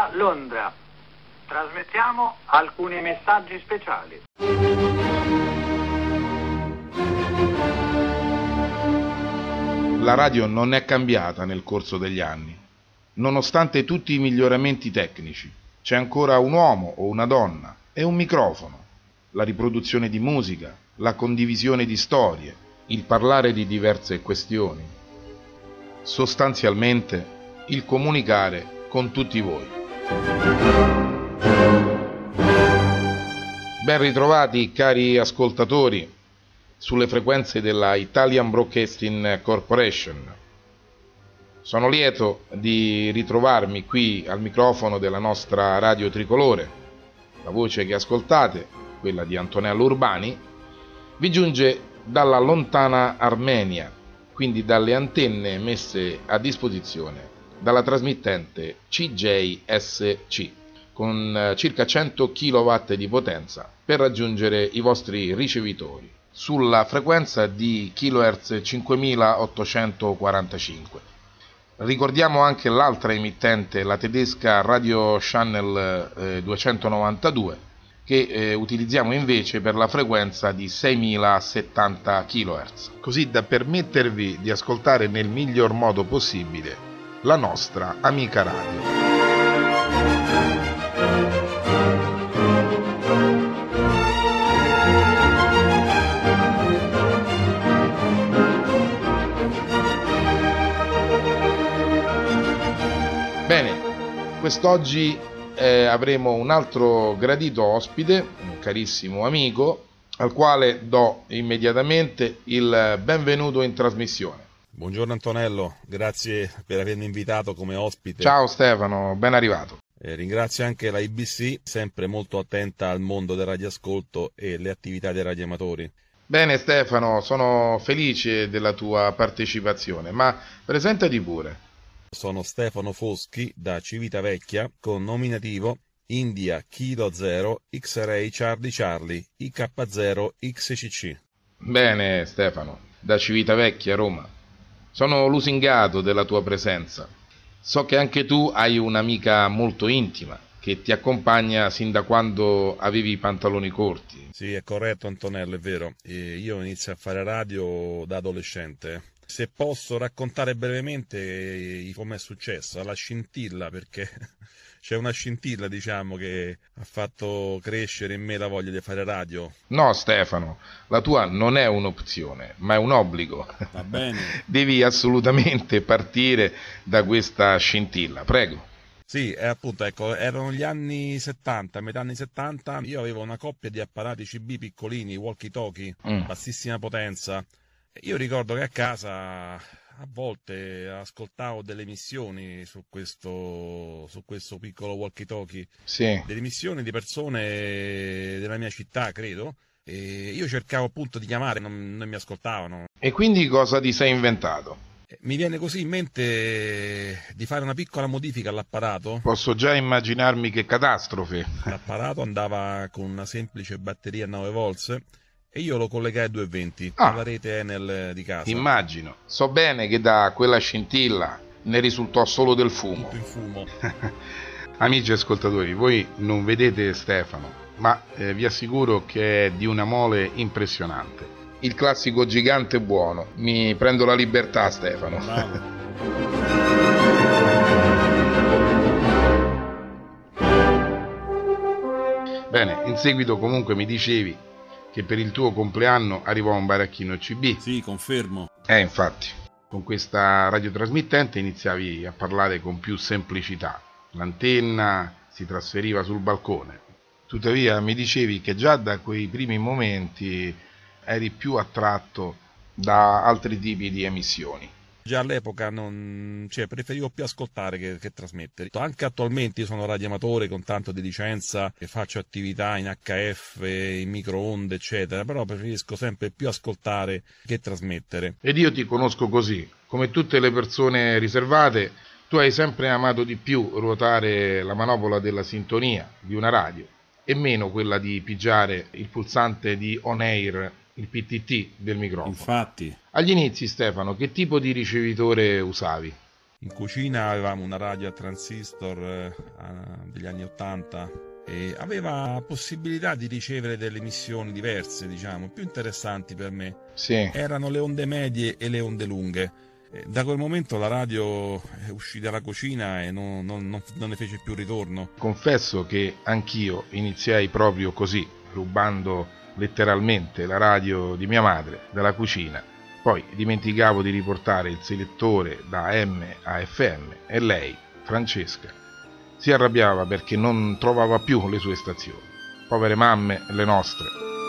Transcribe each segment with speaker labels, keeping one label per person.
Speaker 1: Da Londra trasmettiamo alcuni messaggi speciali.
Speaker 2: La radio non è cambiata nel corso degli anni. Nonostante tutti i miglioramenti tecnici, c'è ancora un uomo o una donna e un microfono, la riproduzione di musica, la condivisione di storie, il parlare di diverse questioni. Sostanzialmente, il comunicare con tutti voi. Ben ritrovati, cari ascoltatori, sulle frequenze della Italian Broadcasting Corporation. Sono lieto di ritrovarmi qui al microfono della nostra radio tricolore. La voce che ascoltate, quella di Antonello Urbani, vi giunge dalla lontana Armenia, quindi dalle antenne messe a disposizione dalla trasmittente CJSC, con circa 100 kW di potenza per raggiungere i vostri ricevitori, sulla frequenza di kHz 5845. Ricordiamo anche l'altra emittente, la tedesca Radio Channel 292, che utilizziamo invece per la frequenza di 6070 kHz, così da permettervi di ascoltare nel miglior modo possibile la nostra amica radio. Bene, quest'oggi avremo un altro gradito ospite, un carissimo amico, al quale do immediatamente il benvenuto in trasmissione.
Speaker 3: Buongiorno Antonello, grazie per avermi invitato come ospite.
Speaker 2: Ciao Stefano, ben arrivato.
Speaker 3: Ringrazio anche la IBC, sempre molto attenta al mondo del radioascolto e le attività dei radioamatori.
Speaker 2: Bene Stefano, sono felice della tua partecipazione, ma presentati pure.
Speaker 3: Sono Stefano Foschi da Civitavecchia con nominativo India Kilo 0 X-Ray Charlie Charlie IK0 XCC.
Speaker 2: Bene Stefano, da Civitavecchia, Roma. Sono lusingato della tua presenza. So che anche tu hai un'amica molto intima che ti accompagna sin da quando avevi i pantaloni corti.
Speaker 3: Sì, è corretto Antonello, è vero. Io inizio a fare radio da adolescente. Se posso raccontare brevemente come è successo, alla scintilla, perché c'è una scintilla, diciamo, che ha fatto crescere in me la voglia di fare radio.
Speaker 2: No Stefano, la tua non è un'opzione, ma è un obbligo.
Speaker 3: Va bene.
Speaker 2: Devi assolutamente partire da questa scintilla, prego.
Speaker 3: Sì, appunto, ecco, erano gli anni 70, metà anni 70, io avevo una coppia di apparati CB piccolini, walkie-talkie, bassissima potenza. Io ricordo che a casa a volte ascoltavo delle emissioni su questo piccolo walkie-talkie,
Speaker 2: sì.
Speaker 3: Delle emissioni di persone della mia città, credo, e io cercavo appunto di chiamare, non mi ascoltavano.
Speaker 2: E quindi cosa ti sei inventato?
Speaker 3: Mi viene così in mente di fare una piccola modifica all'apparato.
Speaker 2: Posso già immaginarmi che catastrofe.
Speaker 3: L'apparato andava con una semplice batteria a 9 volts e io lo collegai a 220 alla rete Enel di casa.
Speaker 2: Immagino. So bene che da quella scintilla ne risultò solo del fumo.
Speaker 3: Tutto in fumo.
Speaker 2: Amici ascoltatori, voi non vedete Stefano, ma vi assicuro che è di una mole impressionante. Il classico gigante buono. Mi prendo la libertà, Stefano. Bene, in seguito comunque mi dicevi che per il tuo compleanno arrivò un baracchino CB.
Speaker 3: Sì, confermo.
Speaker 2: Infatti, con questa radiotrasmittente iniziavi a parlare con più semplicità. L'antenna si trasferiva sul balcone. Tuttavia mi dicevi che già da quei primi momenti eri più attratto da altri tipi di emissioni.
Speaker 3: Già all'epoca preferivo più ascoltare che trasmettere. Anche attualmente io sono radioamatore con tanto di licenza e faccio attività in HF, in microonde, eccetera, però preferisco sempre più ascoltare che trasmettere.
Speaker 2: Ed io ti conosco così. Come tutte le persone riservate, tu hai sempre amato di più ruotare la manopola della sintonia di una radio e meno quella di pigiare il pulsante di on air, il PTT del microfono.
Speaker 3: Infatti.
Speaker 2: Agli inizi, Stefano, che tipo di ricevitore usavi?
Speaker 3: In cucina avevamo una radio a transistor degli anni 80 e aveva possibilità di ricevere delle emissioni diverse, diciamo, più interessanti per me.
Speaker 2: Sì.
Speaker 3: Erano le onde medie e le onde lunghe. Da quel momento la radio è uscita dalla cucina e non ne fece più ritorno.
Speaker 2: Confesso che anch'io iniziai proprio così, rubando letteralmente la radio di mia madre dalla cucina. Poi dimenticavo di riportare il selettore da AM a FM e lei, Francesca, si arrabbiava perché non trovava più le sue stazioni. Povere mamme, le nostre.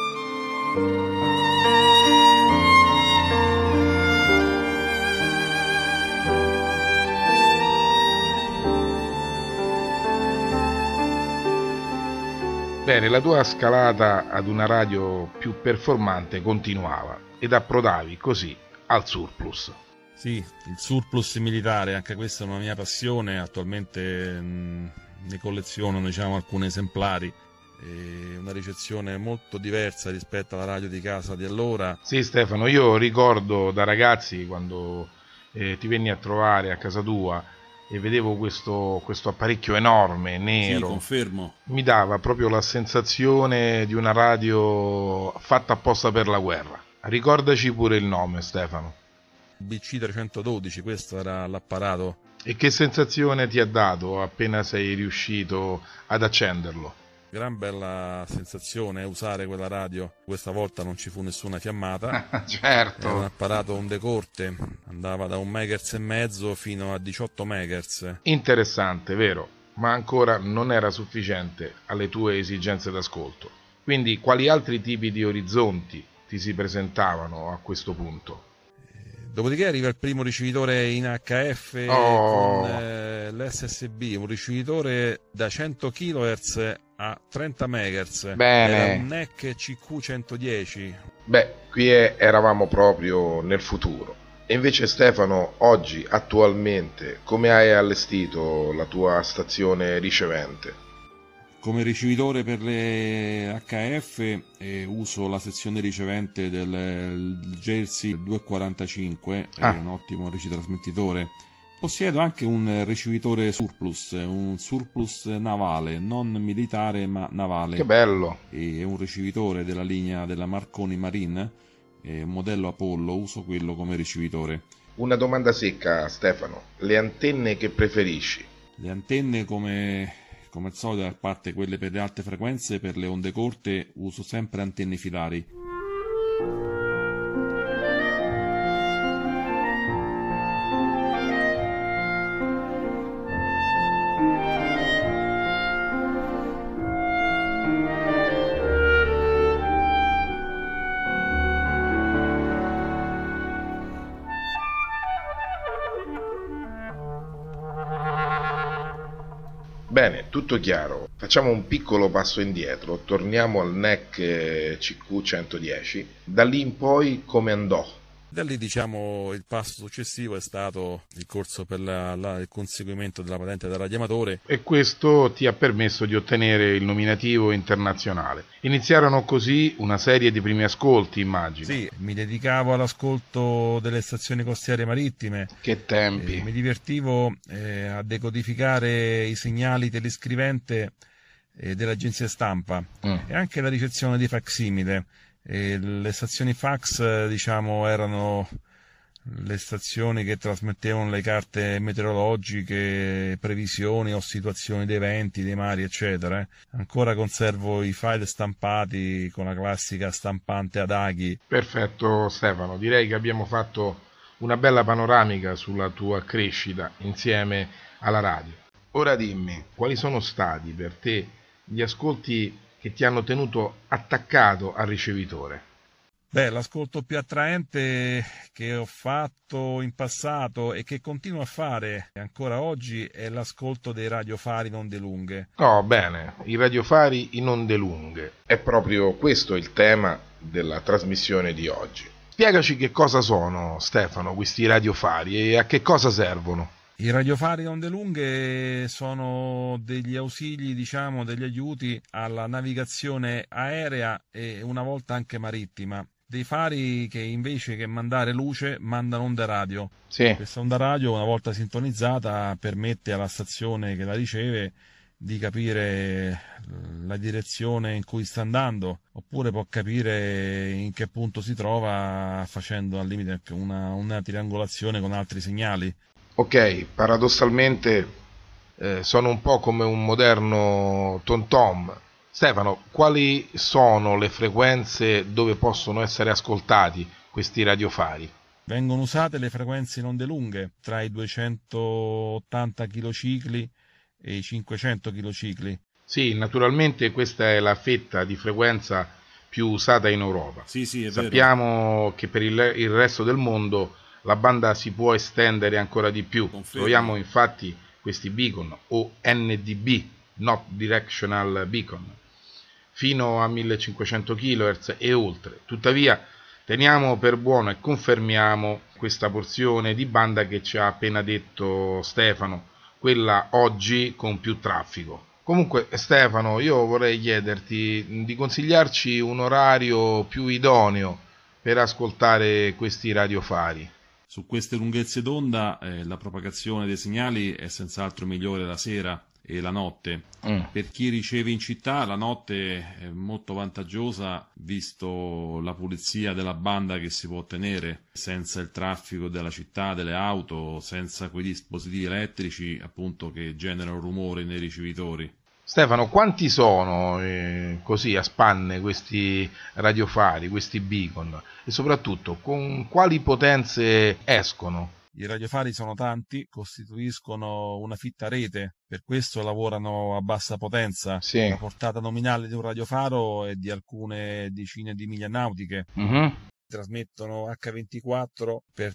Speaker 2: Bene, la tua scalata ad una radio più performante continuava ed approdavi così al surplus.
Speaker 3: Sì, il surplus militare, anche questa è una mia passione, attualmente ne colleziono, diciamo, alcuni esemplari, una ricezione molto diversa rispetto alla radio di casa di allora.
Speaker 2: Sì Stefano, io ricordo da ragazzi quando ti venni a trovare a casa tua e vedevo questo apparecchio enorme, nero.
Speaker 3: Sì, confermo.
Speaker 2: Mi dava proprio la sensazione di una radio fatta apposta per la guerra. Ricordaci pure il nome, Stefano.
Speaker 3: BC312, questo era l'apparato.
Speaker 2: E che sensazione ti ha dato appena sei riuscito ad accenderlo?
Speaker 3: Gran bella sensazione usare quella radio. Questa volta non ci fu nessuna fiammata.
Speaker 2: Certo.
Speaker 3: Era un apparato onde corte, andava da 1,5 MHz fino a 18 MHz.
Speaker 2: Interessante, vero, ma ancora non era sufficiente alle tue esigenze d'ascolto. Quindi quali altri tipi di orizzonti ti si presentavano a questo punto?
Speaker 3: Dopodiché arriva il primo ricevitore in HF con l'SSB, un ricevitore da 100 kHz a 30 MHz.
Speaker 2: Bene.
Speaker 3: Era un NEC CQ110.
Speaker 2: Beh, qui eravamo proprio nel futuro. E invece Stefano, oggi, attualmente, come hai allestito la tua stazione ricevente?
Speaker 3: Come ricevitore per le HF uso la sezione ricevente del Jersey 245, è un ottimo ricetrasmettitore. Possiedo anche un ricevitore surplus, un surplus navale, non militare ma navale.
Speaker 2: Che bello!
Speaker 3: È un ricevitore della linea della Marconi Marine, modello Apollo, uso quello come ricevitore.
Speaker 2: Una domanda secca, Stefano, le antenne che preferisci?
Speaker 3: Le antenne come al solito, a parte quelle per le alte frequenze, per le onde corte uso sempre antenne filari.
Speaker 2: Bene, tutto chiaro. Facciamo un piccolo passo indietro, torniamo al NEC CQ110. Da lì in poi come andò?
Speaker 3: Da lì, diciamo, il passo successivo è stato il corso per il conseguimento della patente da radioamatore.
Speaker 2: E questo ti ha permesso di ottenere il nominativo internazionale. Iniziarono così una serie di primi ascolti, immagino.
Speaker 3: Sì, mi dedicavo all'ascolto delle stazioni costiere marittime.
Speaker 2: Che tempi!
Speaker 3: Mi divertivo a decodificare i segnali telescrivente dell'agenzia stampa e anche la ricezione di facsimile. Le stazioni fax, diciamo, erano le stazioni che trasmettevano le carte meteorologiche, previsioni o situazioni di eventi, dei mari, eccetera. Ancora conservo i file stampati con la classica stampante ad aghi.
Speaker 2: Perfetto Stefano, direi che abbiamo fatto una bella panoramica sulla tua crescita insieme alla radio. Ora dimmi, quali sono stati per te gli ascolti che ti hanno tenuto attaccato al ricevitore?
Speaker 3: Beh, l'ascolto più attraente che ho fatto in passato e che continuo a fare ancora oggi è l'ascolto dei radiofari in onde lunghe.
Speaker 2: Oh, bene, i radiofari in onde lunghe. È proprio questo il tema della trasmissione di oggi. Spiegaci che cosa sono, Stefano, questi radiofari e a che cosa servono.
Speaker 3: I radiofari in onde lunghe sono degli ausili, diciamo, degli aiuti alla navigazione aerea e una volta anche marittima. dei fari che invece che mandare luce mandano onda radio.
Speaker 2: Sì.
Speaker 3: Questa onda radio, una volta sintonizzata, permette alla stazione che la riceve di capire la direzione in cui sta andando, oppure può capire in che punto si trova facendo al limite una triangolazione con altri segnali.
Speaker 2: Ok, paradossalmente sono un po' come un moderno TomTom. Stefano, quali sono le frequenze dove possono essere ascoltati questi radiofari?
Speaker 3: Vengono usate le frequenze in onde lunghe, tra i 280 kcicli e i 500 kcicli.
Speaker 2: Sì, naturalmente questa è la fetta di frequenza più usata in Europa.
Speaker 3: Sì, è
Speaker 2: Sappiamo
Speaker 3: vero.
Speaker 2: che per il resto del mondo la banda si può estendere ancora di più.
Speaker 3: Confermo.
Speaker 2: Troviamo infatti questi beacon o NDB, Not Directional Beacon, fino a 1500 kHz e oltre. Tuttavia teniamo per buono e confermiamo questa porzione di banda che ci ha appena detto Stefano, quella oggi con più traffico. Comunque Stefano, io vorrei chiederti di consigliarci un orario più idoneo per ascoltare questi radiofari.
Speaker 3: Su queste lunghezze d'onda la propagazione dei segnali è senz'altro migliore la sera e la notte. Per chi riceve in città la notte è molto vantaggiosa, visto la pulizia della banda che si può ottenere, senza il traffico della città, delle auto, senza quei dispositivi elettrici appunto che generano rumore nei ricevitori.
Speaker 2: Stefano, quanti sono così a spanne questi radiofari, questi beacon, e soprattutto con quali potenze escono?
Speaker 3: I radiofari sono tanti, costituiscono una fitta rete, per questo lavorano a bassa potenza.
Speaker 2: Sì.
Speaker 3: La portata nominale di un radiofaro è di alcune decine di miglia nautiche. Trasmettono H24 per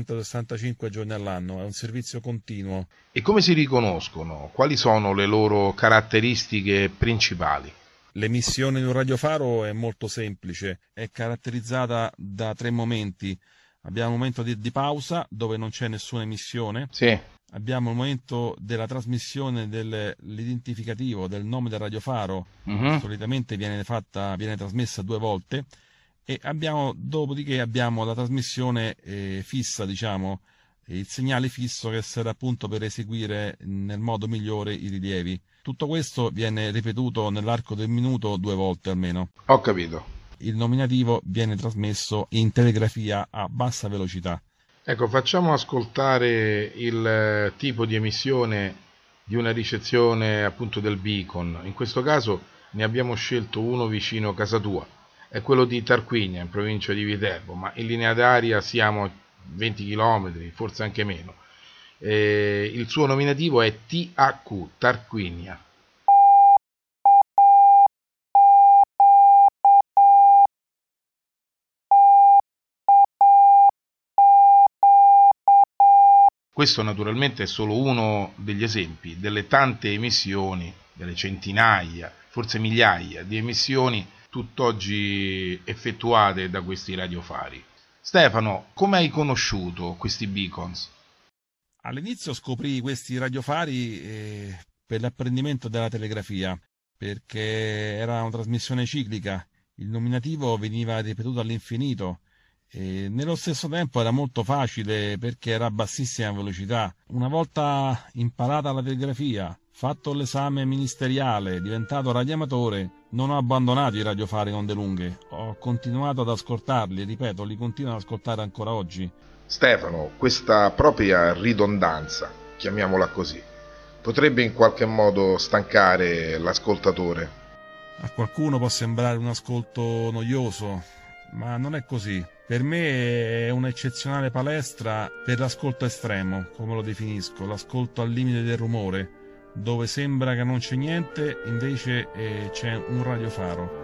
Speaker 3: 365 giorni all'anno, è un servizio continuo.
Speaker 2: E come si riconoscono? Quali sono le loro caratteristiche principali?
Speaker 3: L'emissione di un radiofaro è molto semplice, è caratterizzata da 3 momenti. Abbiamo un momento di pausa dove non c'è nessuna emissione.
Speaker 2: Sì.
Speaker 3: Abbiamo il momento della trasmissione dell'identificativo del nome del radiofaro, solitamente viene trasmessa 2 volte. E dopodiché abbiamo la trasmissione fissa, diciamo, il segnale fisso che serve appunto per eseguire nel modo migliore i rilievi. Tutto questo viene ripetuto nell'arco del minuto 2 volte almeno.
Speaker 2: Ho capito.
Speaker 3: Il nominativo viene trasmesso in telegrafia a bassa velocità.
Speaker 2: Ecco, facciamo ascoltare il tipo di emissione di una ricezione appunto del beacon. In questo caso ne abbiamo scelto uno vicino a casa tua. È quello di Tarquinia, in provincia di Viterbo, ma in linea d'aria siamo a 20 km, forse anche meno. Il suo nominativo è THQ, Tarquinia. Questo naturalmente è solo uno degli esempi delle tante emissioni, delle centinaia, forse migliaia di emissioni tutt'oggi effettuate da questi radiofari. Stefano, come hai conosciuto questi beacons?
Speaker 3: All'inizio scoprì questi radiofari per l'apprendimento della telegrafia, perché era una trasmissione ciclica, il nominativo veniva ripetuto all'infinito e nello stesso tempo era molto facile perché era a bassissima velocità. Una volta imparata la telegrafia, fatto l'esame ministeriale, diventato radioamatore, non ho abbandonato i radiofari in onde lunghe, ho continuato ad ascoltarli, ripeto, li continuo ad ascoltare ancora oggi.
Speaker 2: Stefano, questa propria ridondanza, chiamiamola così, potrebbe in qualche modo stancare l'ascoltatore?
Speaker 3: A qualcuno può sembrare un ascolto noioso, ma non è così. Per me è un'eccezionale palestra per l'ascolto estremo, come lo definisco, l'ascolto al limite del rumore, dove sembra che non c'è niente, invece c'è un radiofaro.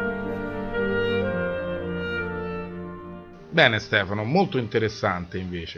Speaker 2: Bene Stefano, molto interessante invece.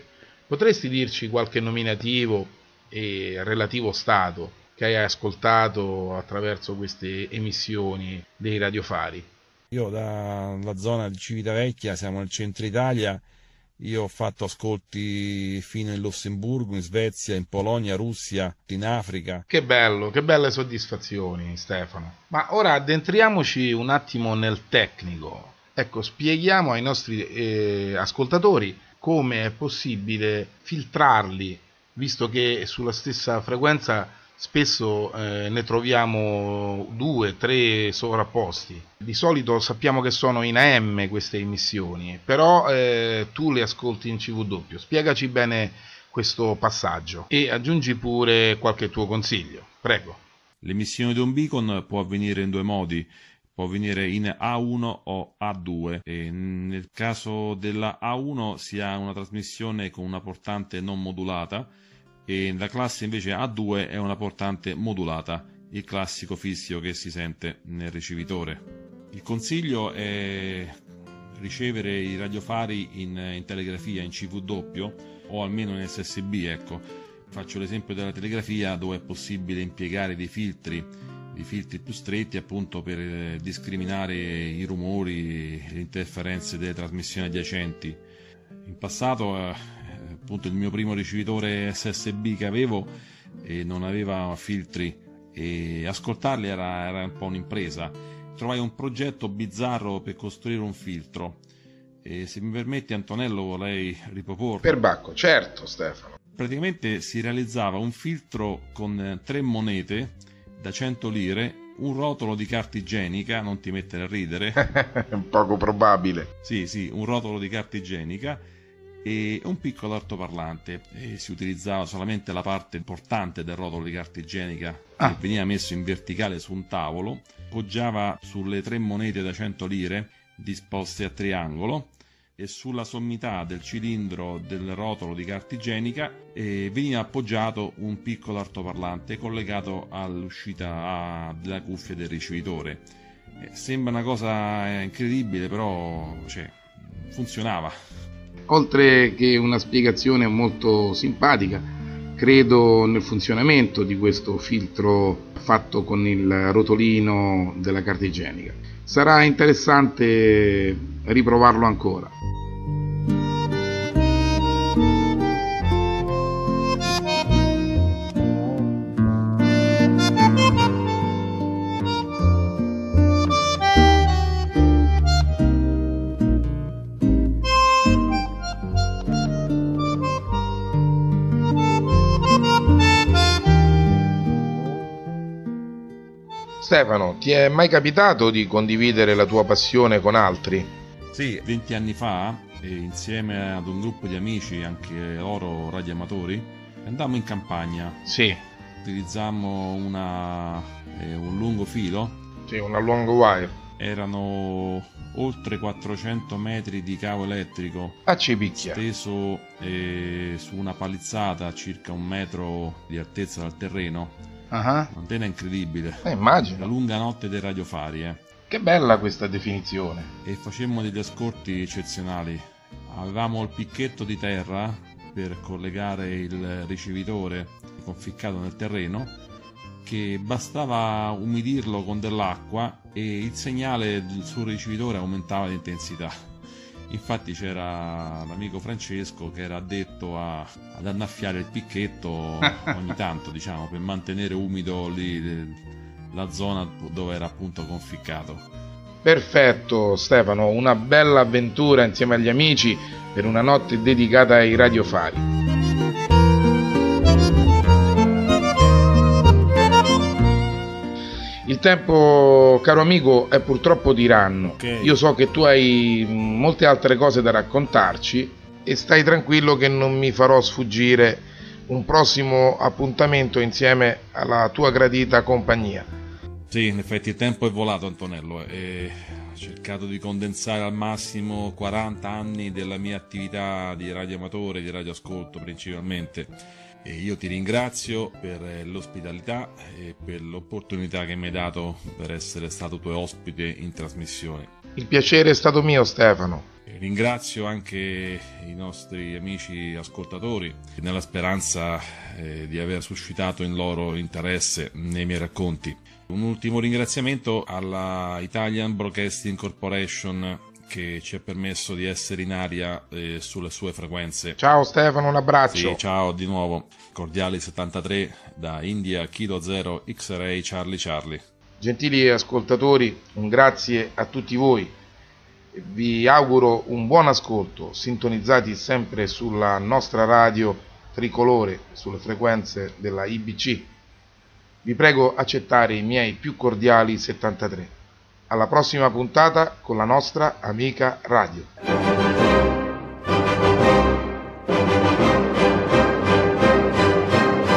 Speaker 2: Potresti dirci qualche nominativo e relativo stato che hai ascoltato attraverso queste emissioni dei radiofari?
Speaker 3: Io dalla zona di Civitavecchia, siamo nel centro Italia, io ho fatto ascolti fino in Lussemburgo, in Svezia, in Polonia, Russia, in Africa.
Speaker 2: Che bello, che belle soddisfazioni, Stefano. Ma ora addentriamoci un attimo nel tecnico. Ecco, spieghiamo ai nostri ascoltatori come è possibile filtrarli, visto che sulla stessa frequenza spesso ne troviamo 2-3 sovrapposti. Di solito sappiamo che sono in AM queste emissioni, però tu le ascolti in CV. Spiegaci bene questo passaggio e aggiungi pure qualche tuo consiglio. Prego.
Speaker 3: L'emissione di un beacon può avvenire in due modi. Può avvenire in A1 o A2 e nel caso della A1 si ha una trasmissione con una portante non modulata e la classe invece A2 è una portante modulata, il classico fischio che si sente nel ricevitore. Il consiglio è ricevere i radiofari in telegrafia, in CV o almeno in SSB, ecco. Faccio l'esempio della telegrafia dove è possibile impiegare dei filtri più stretti appunto per discriminare i rumori, le interferenze delle trasmissioni adiacenti. In passato appunto il mio primo ricevitore SSB che avevo non aveva filtri e ascoltarli era un po' un'impresa. Trovai un progetto bizzarro per costruire un filtro e se mi permetti Antonello vorrei riproporlo.
Speaker 2: Perbacco, certo Stefano.
Speaker 3: Praticamente si realizzava un filtro con 3 monete da 100 lire, un rotolo di carta igienica, non ti mettere a ridere.
Speaker 2: Poco probabile.
Speaker 3: Sì, un rotolo di carta igienica e un piccolo altoparlante. E si utilizzava solamente la parte importante del rotolo di carta igienica che veniva messo in verticale su un tavolo, poggiava sulle 3 monete da 100 lire disposte a triangolo e sulla sommità del cilindro del rotolo di carta igienica veniva appoggiato un piccolo altoparlante collegato all'uscita della cuffia del ricevitore. Sembra una cosa incredibile, però funzionava.
Speaker 2: Oltre che una spiegazione molto simpatica, credo nel funzionamento di questo filtro fatto con il rotolino della carta igienica. Sarà interessante riprovarlo ancora. Stefano, ti è mai capitato di condividere la tua passione con altri?
Speaker 3: Sì, 20 anni fa, insieme ad un gruppo di amici, anche loro radioamatori, andammo in campagna.
Speaker 2: Sì.
Speaker 3: Utilizzammo un lungo filo.
Speaker 2: Sì, una long wire.
Speaker 3: Erano oltre 400 metri di cavo elettrico steso su una palizzata a circa 1 metro di altezza dal terreno. Un'antena incredibile.
Speaker 2: Immagino.
Speaker 3: La lunga notte dei radiofari.
Speaker 2: Che bella questa definizione.
Speaker 3: E facemmo degli ascolti eccezionali. Avevamo il picchetto di terra per collegare il ricevitore conficcato nel terreno, che bastava umidirlo con dell'acqua e il segnale sul ricevitore aumentava di intensità. Infatti c'era l'amico Francesco che era addetto ad annaffiare il picchetto ogni tanto, diciamo, per mantenere umido lì la zona dove era appunto conficcato.
Speaker 2: Perfetto Stefano, una bella avventura insieme agli amici per una notte dedicata ai radiofari. Il tempo, caro amico, è purtroppo tiranno.
Speaker 3: Okay.
Speaker 2: Io so che tu hai molte altre cose da raccontarci e stai tranquillo che non mi farò sfuggire un prossimo appuntamento insieme alla tua gradita compagnia.
Speaker 3: Sì, in effetti il tempo è volato, Antonello, e ho cercato di condensare al massimo 40 anni della mia attività di radioamatore, di radioascolto principalmente. E io ti ringrazio per l'ospitalità e per l'opportunità che mi hai dato per essere stato tuo ospite in trasmissione.
Speaker 2: Il piacere è stato mio, Stefano.
Speaker 3: Ringrazio anche i nostri amici ascoltatori nella speranza di aver suscitato in loro interesse nei miei racconti. Un ultimo ringraziamento alla Italian Broadcasting Corporation che ci ha permesso di essere in aria sulle sue frequenze.
Speaker 2: Ciao Stefano, un abbraccio.
Speaker 3: Sì, ciao di nuovo. Cordiali 73 da India Kilo 0 X-Ray Charlie Charlie.
Speaker 2: Gentili ascoltatori, un grazie a tutti voi. Vi auguro un buon ascolto, sintonizzati sempre sulla nostra radio tricolore, sulle frequenze della IBC. Vi prego accettare i miei più cordiali 73. Alla prossima puntata con la nostra amica radio.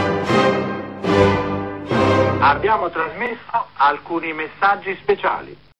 Speaker 1: Abbiamo trasmesso alcuni messaggi speciali.